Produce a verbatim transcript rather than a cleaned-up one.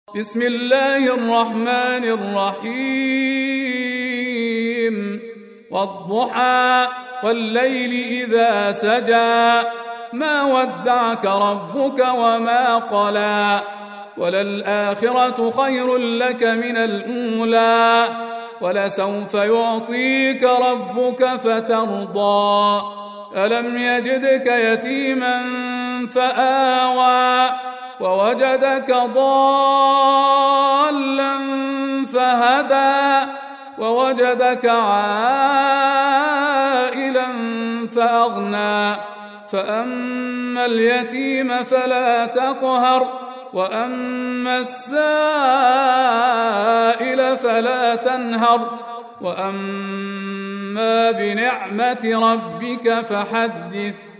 بسم الله الرحمن الرحيم والضحى والليل إذا سجى ما ودعك ربك وما قلى وللآخرة خير لك من الأولى ولسوف يعطيك ربك فترضى ألم يجدك يتيما فآوى ووجدك ضالا فهدى ووجدك عائلا فأغنى فأما اليتيم فلا تقهر وأما السائل فلا تنهر وأما بنعمة ربك فحدث